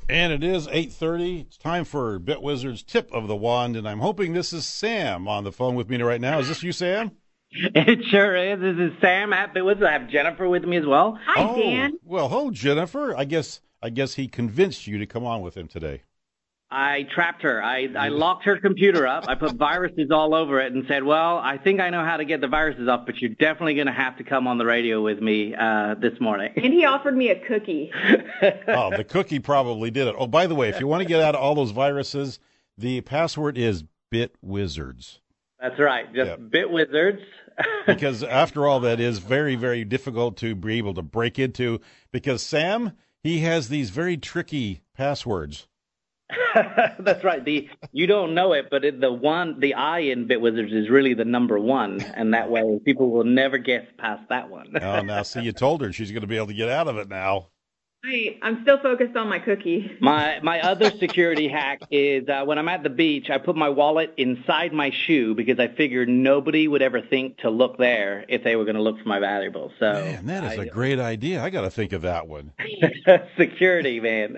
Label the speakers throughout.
Speaker 1: And it is 8:30. It's time for BitWizard's Tip of the Wand, and I'm hoping this is Sam on the phone with me right now. Is this you, Sam?
Speaker 2: It sure is. This is Sam at BitWizard. I have Jennifer with me as well.
Speaker 3: Hi, Dan.
Speaker 1: Well, hello, Jennifer. I guess he convinced you to come on with him today.
Speaker 2: I trapped her. I locked her computer up. I put viruses all over it and said, well, I think I know how to get the viruses off, but you're definitely going to have to come on the radio with me this morning.
Speaker 3: And he offered me a cookie.
Speaker 1: Oh, the cookie probably did it. Oh, by the way, if you want to get out of all those viruses, the password is BitWizards.
Speaker 2: That's right. Just BitWizards.
Speaker 1: Because after all, that is very, very difficult to be able to break into because Sam, he has these very tricky passwords.
Speaker 2: That's right. You don't know it, but the I in BitWizards is really the number one, and that way people will never guess past that one.
Speaker 1: Oh, now see, you told her she's going to be able to get out of it now.
Speaker 3: I'm still focused on my cookie.
Speaker 2: My other security hack is when I'm at the beach, I put my wallet inside my shoe because I figured nobody would ever think to look there if they were going to look for my valuables. So,
Speaker 1: man, that is a great idea. I got to think of that one.
Speaker 2: Security, man.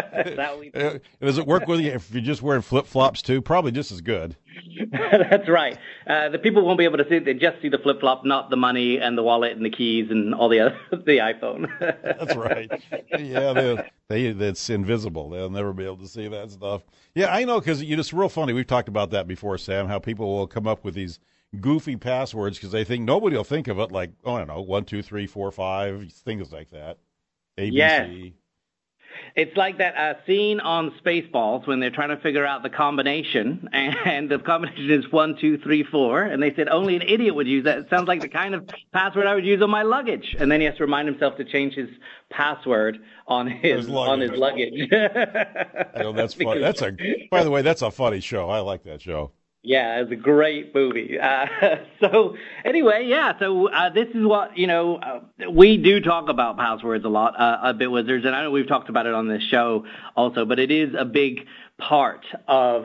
Speaker 1: Does it work with you if you're just wearing flip-flops too? Probably just as good.
Speaker 2: That's right. The people won't be able to see it. They just see the flip-flop, not the money and the wallet and the keys and all the iPhone.
Speaker 1: That's right. Yeah, that's invisible. They'll never be able to see that stuff. Yeah, I know, because it's real funny. We've talked about that before, Sam, how people will come up with these goofy passwords because they think nobody will think of it, like, oh, I don't know, 1, 2, 3, 4, 5, things like that. ABC.
Speaker 2: Yes. It's like that scene on Spaceballs when they're trying to figure out the combination, and the combination is 1, 2, 3, 4, and they said only an idiot would use that. It sounds like the kind of password I would use on my luggage. And then he has to remind himself to change his password on his luggage.
Speaker 1: I know, that's funny. By the way, that's a funny show. I like that show.
Speaker 2: Yeah, it's a great movie. So anyway, so this is what, we do talk about passwords a lot at BitWizards, and I know we've talked about it on this show also, but it is a big part of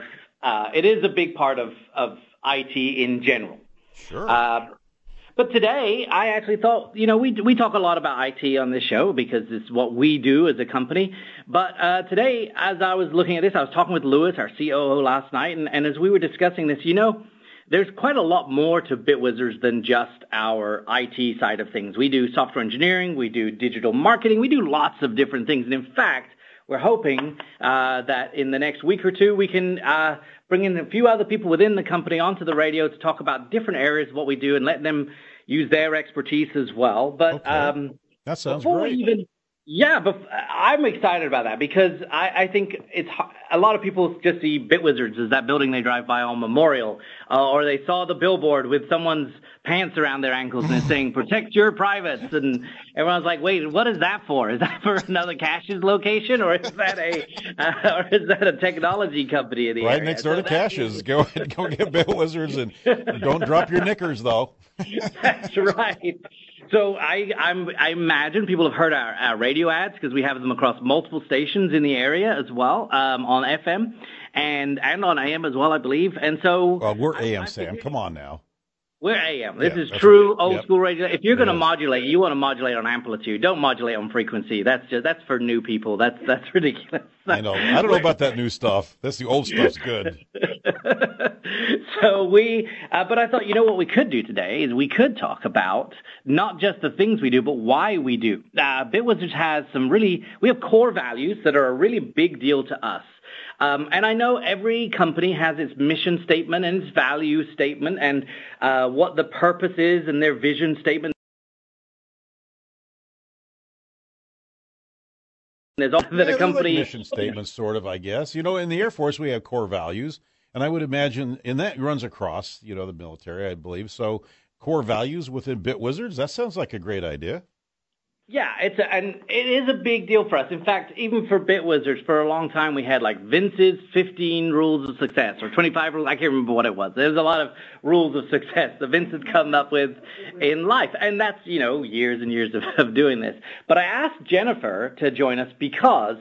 Speaker 2: IT in general.
Speaker 1: Sure.
Speaker 2: But today, I actually thought, we talk a lot about IT on this show because it's what we do as a company. But today, as I was looking at this, I was talking with Lewis, our COO, last night, and as we were discussing this, there's quite a lot more to BitWizards than just our IT side of things. We do software engineering, we do digital marketing, we do lots of different things. And in fact, we're hoping that in the next week or two, we can bring in a few other people within the company onto the radio to talk about different areas of what we do and let them use their expertise as well. But
Speaker 1: that sounds great.
Speaker 2: But I'm excited about that because I think a lot of people just see BitWizards as that building they drive by on Memorial, or they saw the billboard with someone's pants around their ankles and it's saying "Protect your privates," and everyone's like, "Wait, what is that for? Is that for another Cash's location, or is that a technology company in the area?"
Speaker 1: Right next door to Cash's. Go get BitWizards and don't drop your knickers, though.
Speaker 2: That's right. So I imagine people have heard our radio ads because we have them across multiple stations in the area as well, on FM and on AM as well, I believe. And so
Speaker 1: we're AM, Sam. Come on now.
Speaker 2: We're AM. This is true
Speaker 1: right.
Speaker 2: old school radio. If you're going to modulate, you want to modulate on amplitude. Don't modulate on frequency. That's for new people. That's ridiculous.
Speaker 1: I know. I don't know about that new stuff. That's the old stuff's good.
Speaker 2: So but I thought, what we could do today is we could talk about not just the things we do, but why we do. BitWizards has we have core values that are a really big deal to us. And I know every company has its mission statement and its value statement and what the purpose is and their vision statement. There's also that a company
Speaker 1: like mission statement, sort of, I guess. In the Air Force we have core values, and I would imagine, and that runs across, the military, I believe. So core values within BitWizards, that sounds like a great idea.
Speaker 2: Yeah, and it is a big deal for us. In fact, even for BitWizards, for a long time we had like Vince's 15 rules of success or 25 rules. I can't remember what it was. There's a lot of rules of success that Vince had come up with in life. And that's, years and years of doing this. But I asked Jennifer to join us because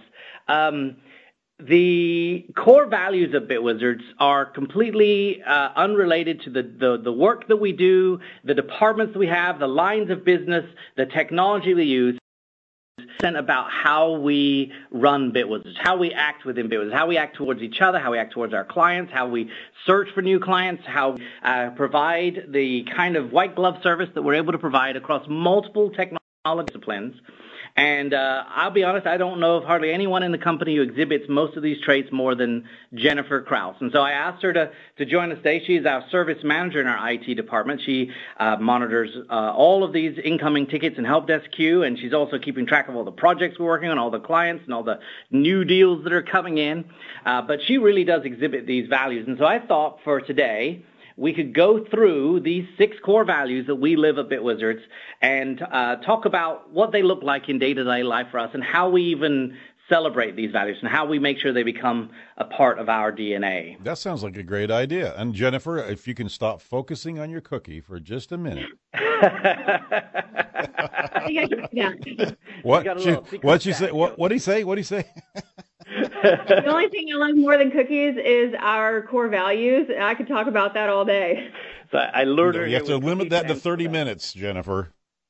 Speaker 2: the core values of BitWizards are completely unrelated to the work that we do, the departments that we have, the lines of business, the technology we use. about how we run Bitwizards, how we act within Bitwizards, how we act towards each other, how we act towards our clients, how we search for new clients, how we provide the kind of white glove service that we're able to provide across multiple technology disciplines. And I'll be honest, I don't know of hardly anyone in the company who exhibits most of these traits more than Jennifer Kraus. And so I asked her to join us today. She's our service manager in our IT department. She monitors all of these incoming tickets and help desk queue, and she's also keeping track of all the projects we're working on, all the clients, and all the new deals that are coming in. But she really does exhibit these values. And so I thought for today, we could go through these 6 core values that we live at Bitwizards and talk about what they look like in day-to-day life for us and how we even celebrate these values and how we make sure they become a part of our DNA.
Speaker 1: That sounds like a great idea. And Jennifer, if you can stop focusing on your cookie for just a minute. What'd she say? What'd he say? What'd he say?
Speaker 3: The only thing I love more than cookies is our core values. I could talk about that all day.
Speaker 2: So I lured her.
Speaker 1: You have to limit that to 30 minutes, Jennifer.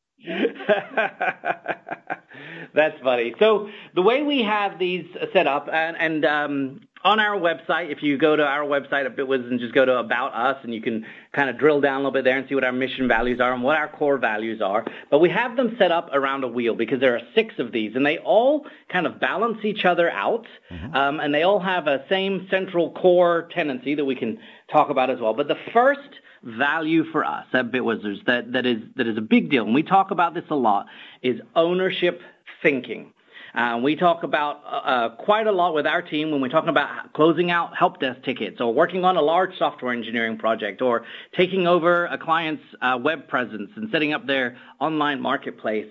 Speaker 2: That's funny. So the way we have these set up, and on our website, if you go to our website at Bitwizards and just go to About Us, and you can kind of drill down a little bit there and see what our mission values are and what our core values are. But we have them set up around a wheel because there are 6 of these, and they all kind of balance each other out, and they all have a same central core tendency that we can talk about as well. But the first value for us at Bitwizards that is a big deal, and we talk about this a lot, is ownership thinking. We talk about quite a lot with our team when we're talking about closing out help desk tickets or working on a large software engineering project or taking over a client's web presence and setting up their online marketplace.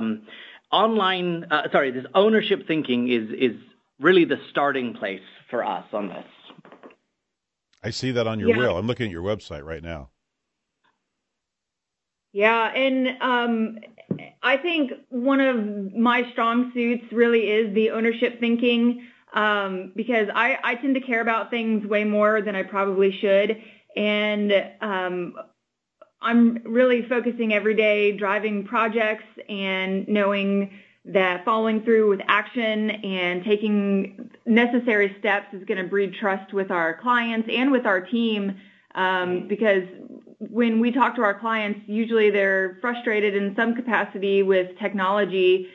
Speaker 2: This ownership thinking is really the starting place for us on this.
Speaker 1: I see that on your wheel. I'm looking at your website right now.
Speaker 3: Yeah, and I think one of my strong suits really is the ownership thinking, because I tend to care about things way more than I probably should, and I'm really focusing every day driving projects and knowing that following through with action and taking necessary steps is going to breed trust with our clients and with our team, because when we talk to our clients, usually they're frustrated in some capacity with technology,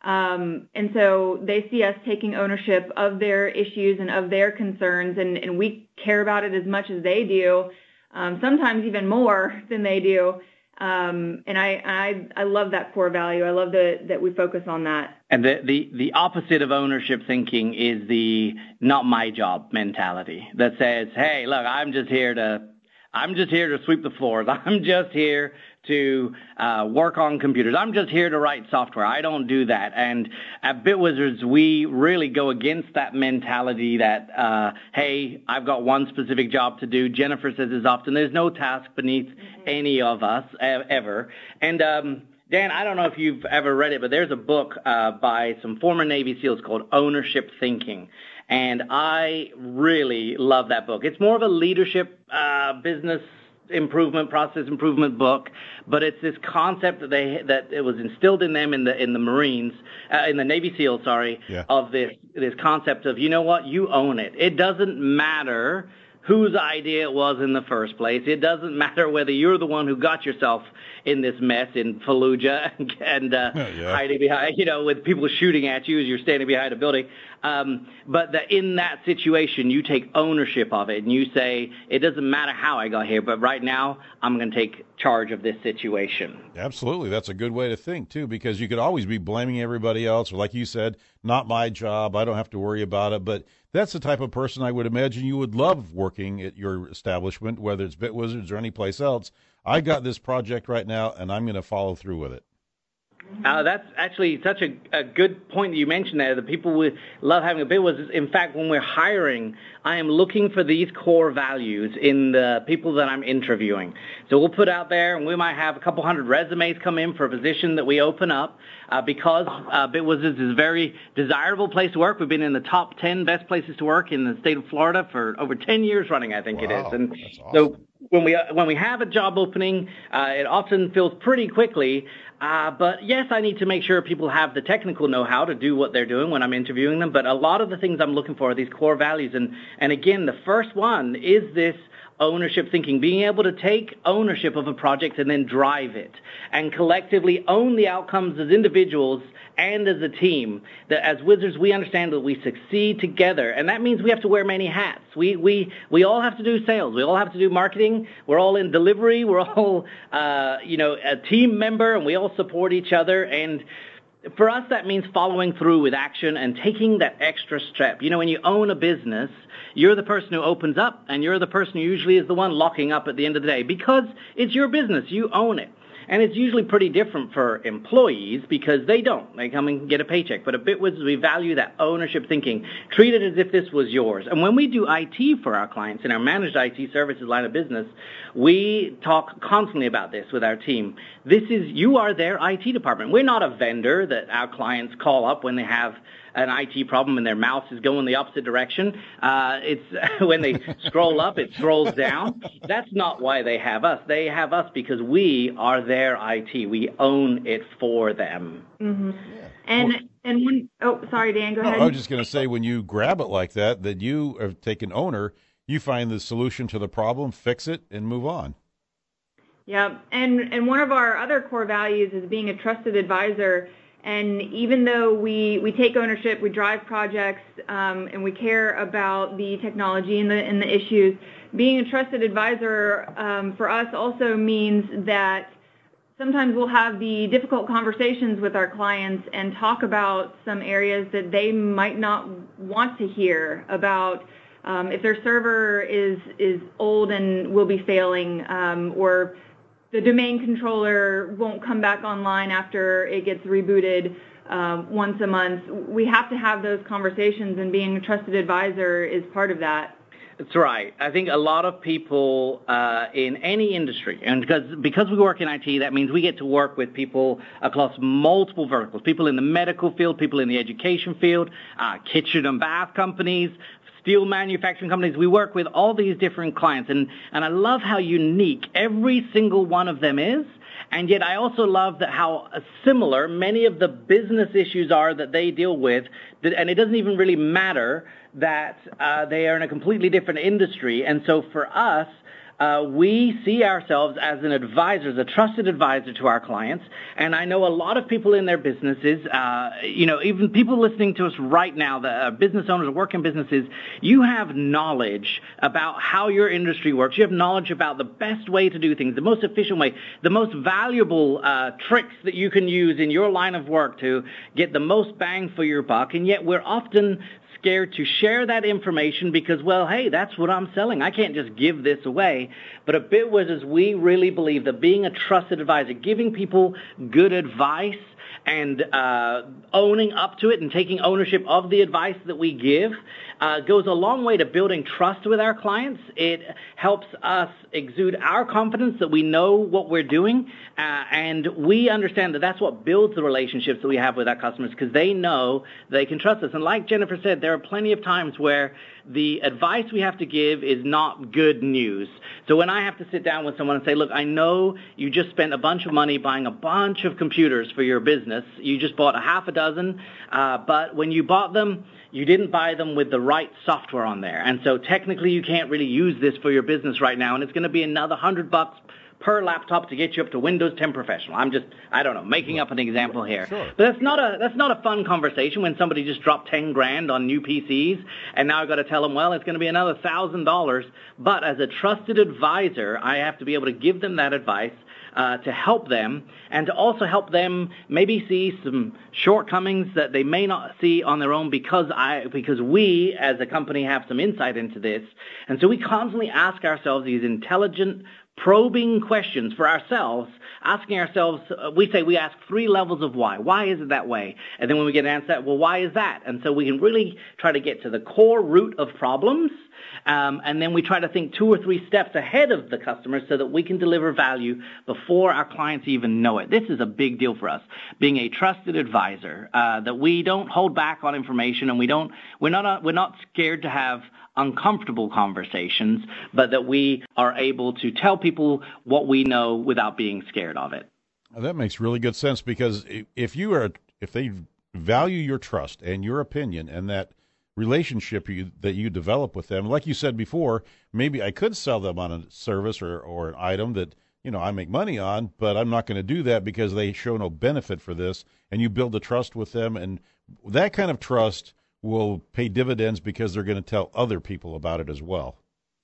Speaker 3: and so they see us taking ownership of their issues and of their concerns, and we care about it as much as they do, sometimes even more than they do. And I love that core value. I love that we focus on that.
Speaker 2: And the opposite of ownership thinking is the not my job mentality that says, hey, look, I'm just here to sweep the floors. I'm just here to work on computers. I'm just here to write software. I don't do that. And at Bitwizards, we really go against that mentality that, hey, I've got one specific job to do. Jennifer says as often, there's no task beneath any of us ever. And Dan, I don't know if you've ever read it, but there's a book by some former Navy SEALs called Ownership Thinking. And I really love that book. It's more of a leadership, business improvement, process improvement book, but it's this concept that it was instilled in them in the Marines, in the Navy SEALs, of this concept of, you know what, you own it. It doesn't matter whose idea it was in the first place. It doesn't matter whether you're the one who got yourself in this mess in Fallujah and hiding behind, with people shooting at you as you're standing behind a building. But in that situation, you take ownership of it and you say, it doesn't matter how I got here, but right now I'm going to take charge of this situation.
Speaker 1: Absolutely. That's a good way to think, too, because you could always be blaming everybody else. Or like you said, not my job. I don't have to worry about it. But that's the type of person I would imagine you would love working at your establishment, whether it's Bitwizards or any place else. I got this project right now, and I'm going to follow through with it.
Speaker 2: That's actually such a good point that you mentioned there. The people would love having a Bitwizards. In fact, when we're hiring, I am looking for these core values in the people that I'm interviewing. So we'll put out there, and we might have a couple hundred resumes come in for a position that we open up because Bitwizards is a very desirable place to work. We've been in the top 10 best places to work in the state of Florida for over 10 years running, I think it is. And
Speaker 1: that's awesome.
Speaker 2: so when we have a job opening, it often fills pretty quickly. But yes, I need to make sure people have the technical know-how to do what they're doing when I'm interviewing them. But a lot of the things I'm looking for are these core values. And again, the first one is this ownership thinking, being able to take ownership of a project and then drive it and collectively own the outcomes as individuals and as a team. That as Wizards, we understand that we succeed together, and that means we have to wear many hats. We all have to do sales. We all have to do marketing. We're all in delivery. We're all, a team member, and we all support each other. And for us, that means following through with action and taking that extra step. When you own a business, you're the person who opens up, and you're the person who usually is the one locking up at the end of the day because it's your business. You own it. And it's usually pretty different for employees because they don't. They come and get a paycheck. But at BitWizards, we value that ownership thinking. Treat it as if this was yours. And when we do IT for our clients in our managed IT services line of business, we talk constantly about this with our team. You are their IT department. We're not a vendor that our clients call up when they have an IT problem and their mouse is going the opposite direction. It's when they scroll up, it scrolls down. That's not why they have us. They have us because we are their IT. We own it for them.
Speaker 3: Mm-hmm. Sorry, Dan, go ahead.
Speaker 1: I was just going to say, when you grab it like that you have taken owner, you find the solution to the problem, fix it, and move on.
Speaker 3: Yeah, and one of our other core values is being a trusted advisor. And even though we take ownership, we drive projects, and we care about the technology and the issues, being a trusted advisor for us also means that sometimes we'll have the difficult conversations with our clients and talk about some areas that they might not want to hear about. If their server is old and will be failing, or the domain controller won't come back online after it gets rebooted once a month. We have to have those conversations, and being a trusted advisor is part of that.
Speaker 2: That's right. I think a lot of people in any industry, and because we work in IT, that means we get to work with people across multiple verticals, people in the medical field, people in the education field, kitchen and bath companies, steel manufacturing companies. We work with all these different clients, and I love how unique every single one of them is, and yet I also love that how similar many of the business issues are that they deal with, and it doesn't even really matter that they are in a completely different industry. And so for us, we see ourselves as an advisor, as a trusted advisor to our clients. And I know a lot of people in their businesses, even people listening to us right now, the business owners that work in businesses, you have knowledge about how your industry works. You have knowledge about the best way to do things, the most efficient way, the most valuable tricks that you can use in your line of work to get the most bang for your buck. And yet we're often scared to share that information because, well, hey, that's what I'm selling. I can't just give this away. But at BitWizards, we really believe that being a trusted advisor, giving people good advice and owning up to it and taking ownership of the advice that we give goes a long way to building trust with our clients. It helps us exude our confidence that we know what we're doing, and we understand that that's what builds the relationships that we have with our customers because they know they can trust us. And like Jennifer said, there are plenty of times where the advice we have to give is not good news. So when I have to sit down with someone and say, look, I know you just spent a bunch of money buying a bunch of computers for your business. You just bought a half a dozen, but when you bought them, you didn't buy them with the right software on there. And so technically you can't really use this for your business right now, and it's going to be another $100 per laptop to get you up to Windows 10 Professional. I don't know, making up an example here.
Speaker 1: Sure.
Speaker 2: But that's not a fun conversation when somebody just dropped $10,000 on new PCs, and now I've got to tell them, well, it's going to be another $1,000. But as a trusted advisor, I have to be able to give them that advice to help them, and to also help them maybe see some shortcomings that they may not see on their own because we as a company have some insight into this. And so we constantly ask ourselves these intelligent, probing questions for ourselves, asking ourselves, we ask 3 levels of why. Why is it that way? And then when we get an answer, well, why is that? And so we can really try to get to the core root of problems, and then we try to think 2 or 3 steps ahead of the customer so that we can deliver value before our clients even know it. This is a big deal for us, being a trusted advisor, that we don't hold back on information, and we're not scared to have uncomfortable conversations, but that we are able to tell people what we know without being scared of it.
Speaker 1: That makes really good sense, because if they value your trust and your opinion and that relationship that you develop with them, like you said before, maybe I could sell them on a service or an item that I make money on, but I'm not going to do that because they show no benefit for this, and you build a trust with them, and that kind of trust will pay dividends because they're going to tell other people about it as well.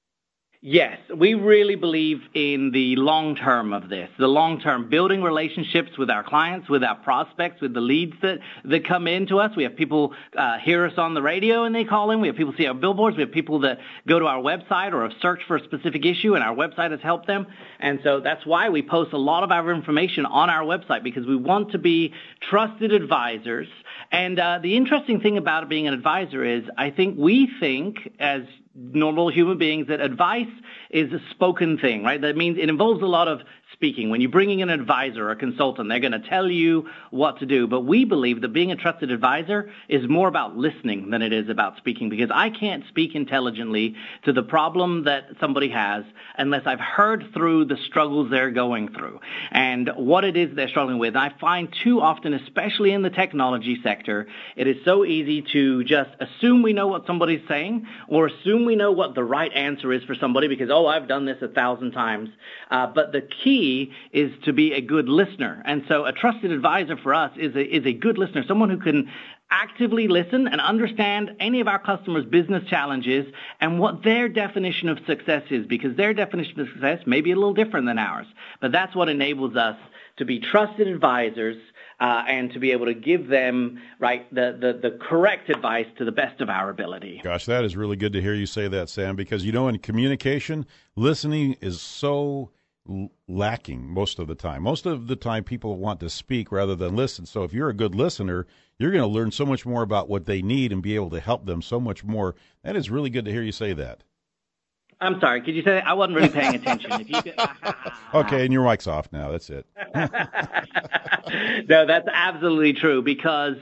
Speaker 2: Yes, we really believe in the long term of this, the long term, building relationships with our clients, with our prospects, with the leads that come into us. We have people hear us on the radio and they call in. We have people see our billboards. We have people that go to our website or have searched for a specific issue, and our website has helped them. And so that's why we post a lot of our information on our website, because we want to be trusted advisors. And the interesting thing about being an advisor is I think we think as normal human beings that advice is a spoken thing, right? That means it involves a lot of speaking. When you're bringing an advisor or a consultant, they're going to tell you what to do. But we believe that being a trusted advisor is more about listening than it is about speaking, because I can't speak intelligently to the problem that somebody has unless I've heard through the struggles they're going through and what it is they're struggling with. And I find too often, especially in the technology sector, it is so easy to just assume we know what somebody's saying or assume we know what the right answer is for somebody because, I've done this 1,000 times. But the key is to be a good listener. And so a trusted advisor for us is a good listener, someone who can actively listen and understand any of our customers' business challenges and what their definition of success is, because their definition of success may be a little different than ours. But that's what enables us to be trusted advisors and to be able to give them the correct advice to the best of our ability.
Speaker 1: Gosh, that is really good to hear you say that, Sam, because in communication, listening is so lacking most of the time. Most of the time people want to speak rather than listen. So if you're a good listener, you're going to learn so much more about what they need and be able to help them so much more. That is really good to hear you say that.
Speaker 2: I'm sorry, could you say that? I wasn't really paying attention. If you could...
Speaker 1: Okay, and your mic's off now. That's it.
Speaker 2: No, that's absolutely true, because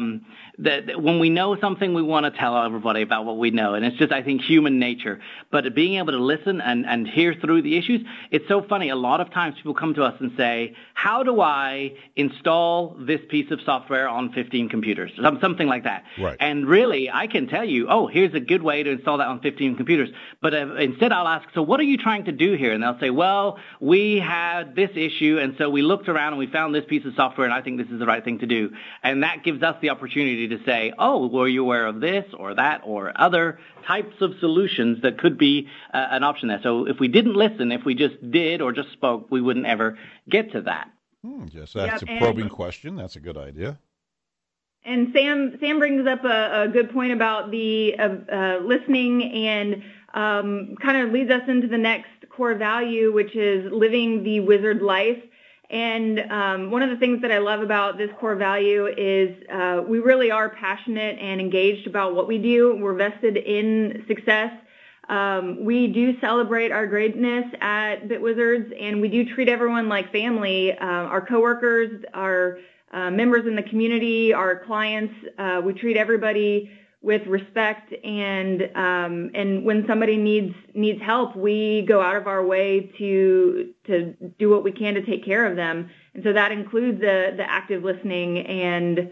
Speaker 2: that when we know something, we want to tell everybody about what we know. And it's just, I think, human nature. But being able to listen and hear through the issues, it's so funny. A lot of times people come to us and say, how do I install this piece of software on 15 computers? Something like that.
Speaker 1: Right.
Speaker 2: And really, I can tell you, here's a good way to install that on 15 computers. But instead, I'll ask, so what are you trying to do here? And they'll say, well, we had this issue, and so we looked around and we found this piece of software, and I think this is the right thing to do. And that gives us the opportunity to say, were you aware of this or that or other types of solutions that could be an option there? So if we didn't listen, if we just did or just spoke, we wouldn't ever get to that.
Speaker 1: Yes, that's a probing question. That's a good idea.
Speaker 3: And Sam brings up a good point about the listening, and kind of leads us into the next core value, which is living the wizard life. And one of the things that I love about this core value is we really are passionate and engaged about what we do. We're vested in success. We do celebrate our greatness at BitWizards, and we do treat everyone like family. Our coworkers, our members in the community, our clients, we treat everybody with respect, and when somebody needs help, we go out of our way to do what we can to take care of them. And so that includes the active listening and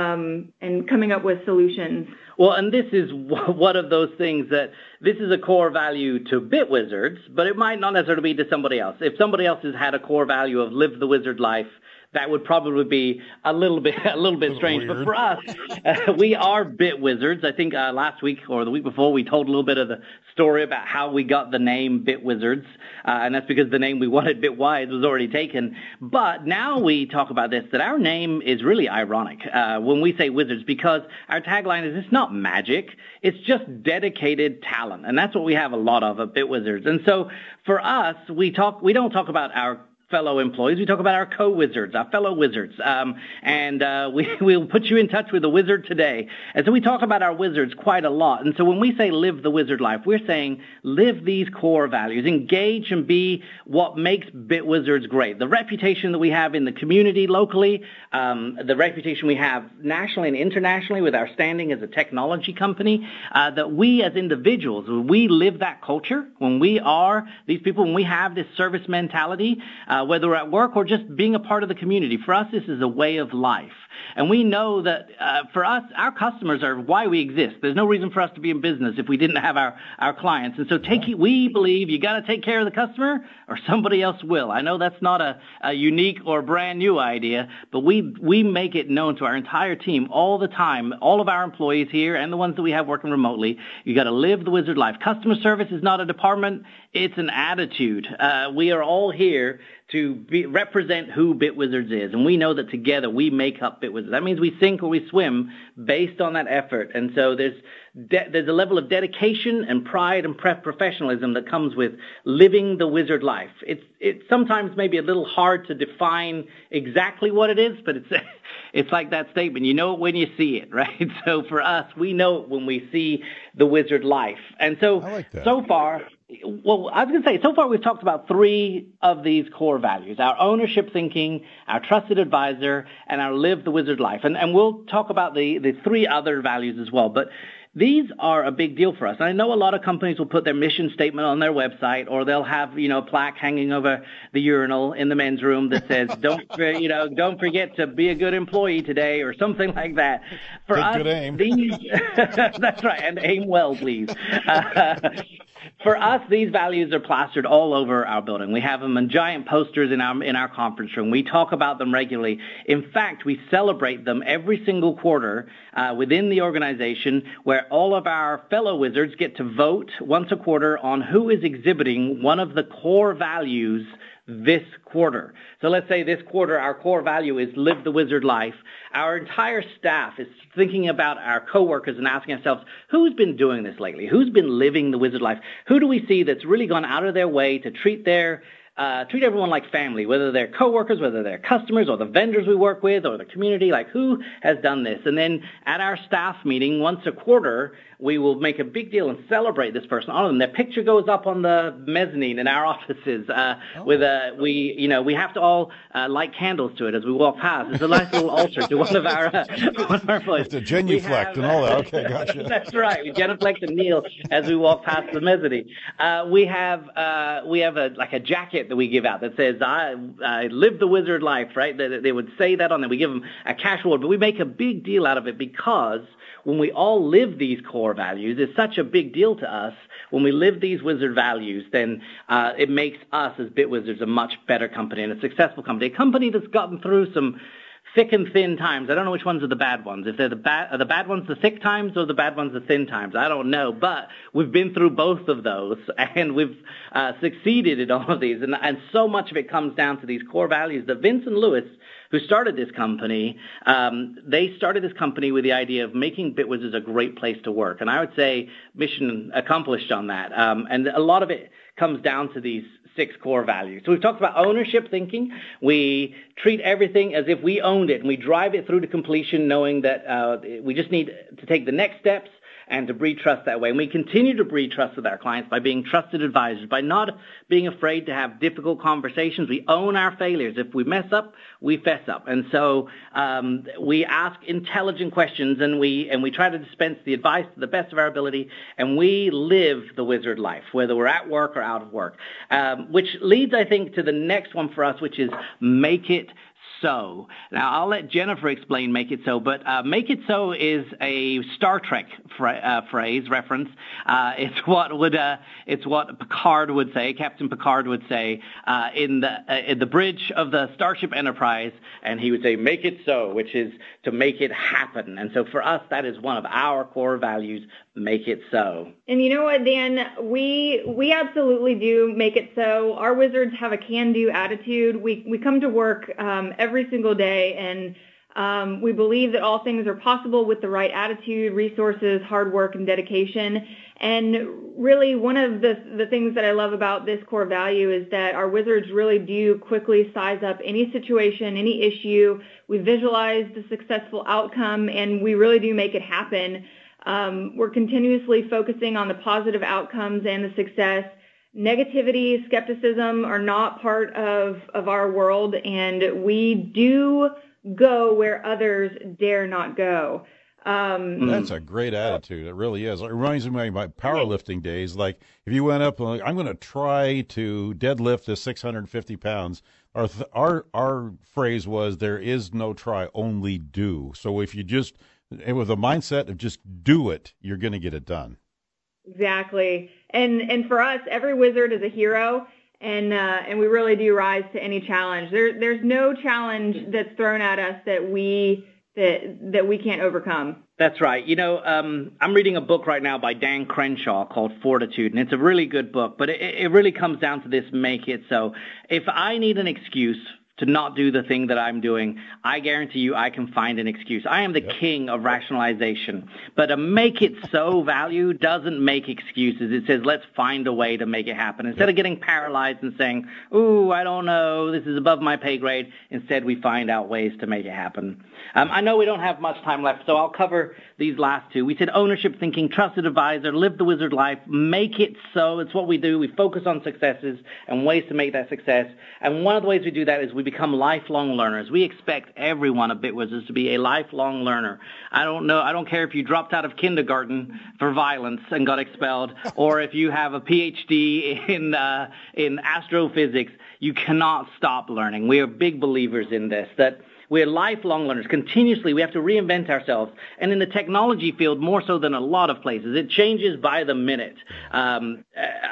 Speaker 3: coming up with solutions.
Speaker 2: Well, and this is one of those things that this is a core value to BitWizards, but it might not necessarily be to somebody else. If somebody else has had a core value of live the wizard life, that would probably be a little bit strange.
Speaker 1: Weird.
Speaker 2: But for us, we are BitWizards. I think last week or the week before, we told a little bit of the story about how we got the name BitWizards, and that's because the name we wanted, Bitwise, was already taken. But now we talk about this, that our name is really ironic when we say wizards, because our tagline is it's not magic, it's just dedicated talent, and that's what we have a lot of at BitWizards. And so for us, we don't talk about our fellow employees. We talk about our co-wizards, our fellow wizards, we'll put you in touch with a wizard today. And so we talk about our wizards quite a lot. And so when we say live the wizard life, we're saying live these core values, engage and be what makes BitWizards great. The reputation that we have in the community locally, the reputation we have nationally and internationally with our standing as a technology company, that we as individuals, we live that culture when we are these people, when we have this service mentality, whether we're at work or just being a part of the community. For us, this is a way of life. And we know that for us, our customers are why we exist. There's no reason for us to be in business if we didn't have our clients. And so we believe you got to take care of the customer or somebody else will. I know that's not a unique or brand new idea, but we make it known to our entire team all the time, all of our employees here and the ones that we have working remotely. You got to live the wizard life. Customer service is not a department. It's an attitude. We are all here to represent who BitWizards is, and we know that together we make up BitWizards. That means we sink or we swim based on that effort, and so there's a level of dedication and pride and professionalism that comes with living the wizard life. It's sometimes maybe a little hard to define exactly what it is, but it's like that statement, you know it when you see it, right? So for us, we know it when we see the wizard life. And so,
Speaker 1: I like that.
Speaker 2: So far, well, I was going to say, so far we've talked about 3 of these core values: our ownership thinking, our trusted advisor, and our live the wizard life. And we'll talk about the 3 other values as well. But these are a big deal for us. And I know a lot of companies will put their mission statement on their website, or they'll have, a plaque hanging over the urinal in the men's room that says, don't forget to be a good employee today, or something like that. For us,
Speaker 1: good aim.
Speaker 2: That's right. And aim well, please. For us, these values are plastered all over our building. We have them in giant posters in our conference room. We talk about them regularly. In fact, we celebrate them every single quarter within the organization, where all of our fellow wizards get to vote once a quarter on who is exhibiting one of the core values this quarter. So let's say this quarter our core value is live the wizard life. Our entire staff is thinking about our coworkers and asking ourselves, who's been doing this lately? Who's been living the wizard life? Who do we see that's really gone out of their way to treat everyone like family, whether they're coworkers, whether they're customers, or the vendors we work with, or the community? Like, who has done this? And then at our staff meeting once a quarter, we will make a big deal and celebrate this person, honor them. Their picture goes up on the mezzanine in our offices. We have to all light candles to it as we walk past. It's a nice little altar to one of our employees.
Speaker 1: It's a genuflect and all that. Okay, gotcha.
Speaker 2: That's right. We genuflect and kneel as we walk past the mezzanine. We have a jacket that we give out that says, I live the wizard life, right? They would say that on there. We give them a cash reward, but we make a big deal out of it because when we all live these core values, it's such a big deal to us. When we live these wizard values, then it makes us as BitWizards a much better company and a successful company, a company that's gotten through some thick and thin times. I don't know which ones are the bad ones. If they're are the bad ones the thick times, or the bad ones the thin times? I don't know. But we've been through both of those, and we've succeeded in all of these. And so much of it comes down to these core values that Vince and Louis, who started this company, they started this company with the idea of making BitWizards a great place to work. And I would say mission accomplished on that. And a lot of it comes down to these 6 core values. So we've talked about ownership thinking. We treat everything as if we owned it, and we drive it through to completion, knowing that we just need to take the next steps and to breed trust that way. And we continue to breed trust with our clients by being trusted advisors, by not being afraid to have difficult conversations. We own our failures. If we mess up, we fess up. And so we ask intelligent questions, and we try to dispense the advice to the best of our ability, and we live the wizard life, whether we're at work or out of work. Which leads, I think, to the next one for us, which is make it so. Now, I'll let Jennifer explain make it so, but make it so is a Star Trek phrase reference. It's what Picard would say, Captain Picard would say in the bridge of the Starship Enterprise, and he would say, make it so, which is to make it happen. And so for us, that is one of our core values, make it so.
Speaker 3: And you know what, Dan? We absolutely do make it so. Our wizards have a can-do attitude. We come to work every single day, and We believe that all things are possible with the right attitude, resources, hard work, and dedication. And really, one of the things that I love about this core value is that our wizards really do quickly size up any situation, any issue. We visualize the successful outcome, and we really do make it happen. We're continuously focusing on the positive outcomes and the success. Negativity, skepticism are not part of our world, and we do go where others dare not go.
Speaker 1: That's a great attitude. It really is. It reminds me of my powerlifting days. Like if you went up, like, I'm going to try to deadlift this 650 pounds. Our phrase was, there is no try, only do. So if you just, with a mindset of just do it, you're going to get it done.
Speaker 3: Exactly. And for us, every wizard is a hero. And we really do rise to any challenge. There's no challenge that's thrown at us that we can't overcome.
Speaker 2: That's right. I'm reading a book right now by Dan Crenshaw called Fortitude, and it's a really good book, but it really comes down to this: make it so. If I need an excuse to not do the thing that I'm doing, I guarantee you I can find an excuse. I am the king of rationalization. But a make it so value doesn't make excuses. It says, let's find a way to make it happen. Instead of getting paralyzed and saying, ooh, I don't know, this is above my pay grade, instead we find out ways to make it happen. I know we don't have much time left, so I'll cover these last two. We said ownership thinking, trusted advisor, live the wizard life, make it so. It's what we do. We focus on successes and ways to make that success. And one of the ways we do that is we become lifelong learners. We expect everyone at BitWizards to be a lifelong learner. I don't care if you dropped out of kindergarten for violence and got expelled, or if you have a PhD in astrophysics. You cannot stop learning. We are big believers in this, that we're lifelong learners. Continuously, we have to reinvent ourselves. And in the technology field, more so than a lot of places, it changes by the minute. The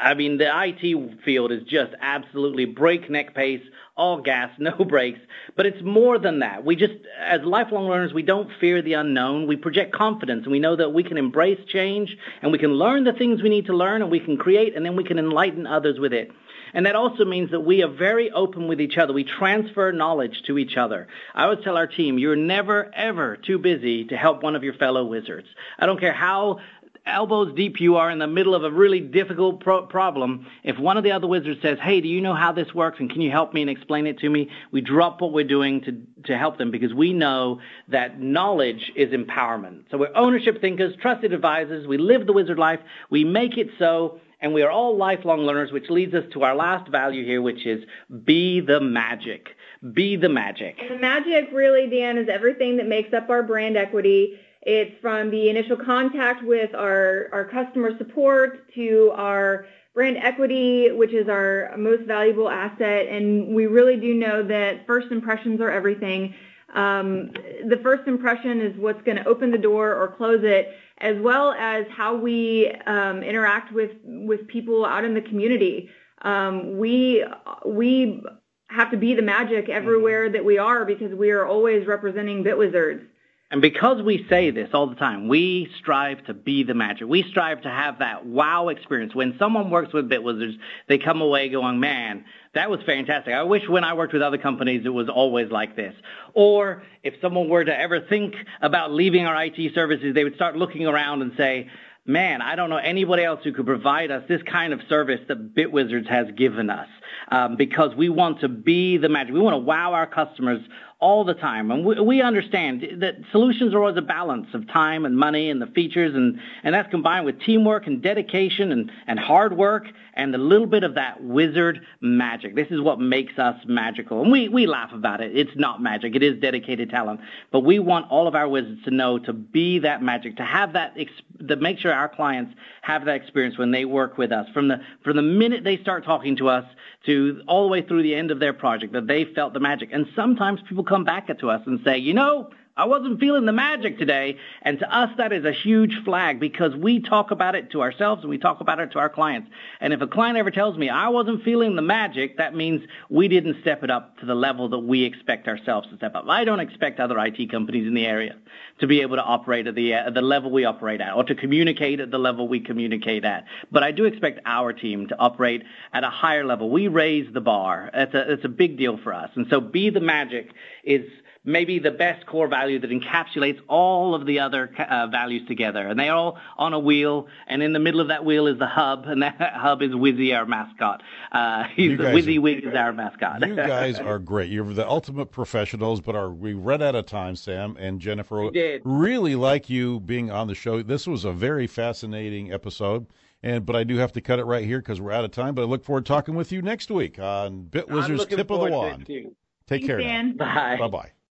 Speaker 2: IT field is just absolutely breakneck pace, all gas, no brakes. But it's more than that. We just, as lifelong learners, we don't fear the unknown. We project confidence, and we know that we can embrace change, and we can learn the things we need to learn, and we can create, and then we can enlighten others with it. And that also means that we are very open with each other. We transfer knowledge to each other. I always tell our team, you're never, ever too busy to help one of your fellow wizards. I don't care how elbows deep you are in the middle of a really difficult problem. If one of the other wizards says, hey, do you know how this works, and can you help me and explain it to me? We drop what we're doing to help them, because we know that knowledge is empowerment. So we're ownership thinkers, trusted advisors. We live the wizard life. We make it so. And we are all lifelong learners, which leads us to our last value here, which is be the magic. Be the magic.
Speaker 3: And the magic really, Dan, is everything that makes up our brand equity. It's from the initial contact with our customer support to our brand equity, which is our most valuable asset. And we really do know that first impressions are everything. The first impression is what's going to open the door or close it, as well as how we interact with people out in the community. We have to be the magic everywhere that we are, because we are always representing BitWizards.
Speaker 2: And because we say this all the time, we strive to be the magic. We strive to have that wow experience. When someone works with BitWizards, they come away going, man, that was fantastic. I wish when I worked with other companies it was always like this. Or if someone were to ever think about leaving our IT services, they would start looking around and say, man, I don't know anybody else who could provide us this kind of service that BitWizards has given us, because we want to be the magic. We want to wow our customers all the time. And we understand that solutions are always a balance of time and money and the features, and that's combined with teamwork and dedication and hard work and a little bit of that wizard magic. This is what makes us magical. And we laugh about it. It's not magic. It is dedicated talent. But we want all of our wizards to know to be that magic, to have that, to make sure our clients have that experience when they work with us. From the minute they start talking to us to all the way through the end of their project, that they felt the magic. And sometimes people come back to us and say, I wasn't feeling the magic today. And to us, that is a huge flag, because we talk about it to ourselves and we talk about it to our clients. And if a client ever tells me I wasn't feeling the magic, that means we didn't step it up to the level that we expect ourselves to step up. I don't expect other IT companies in the area to be able to operate at the level we operate at, or to communicate at the level we communicate at. But I do expect our team to operate at a higher level. We raise the bar. It's a big deal for us. And so be the magic is maybe the best core value that encapsulates all of the other values together. And they're all on a wheel, and in the middle of that wheel is the hub, and that hub is Wizzy, our mascot. WYZZY is our mascot.
Speaker 1: You guys are great. You're the ultimate professionals, but we ran out of time, Sam and Jennifer.
Speaker 2: We did.
Speaker 1: Really like you being on the show. This was a very fascinating episode. But I do have to cut it right here because we're out of time. But I look forward to talking with you next week on BitWizard's Tip of the Wand.
Speaker 2: Take
Speaker 1: care now.
Speaker 2: Bye.
Speaker 1: Bye-bye.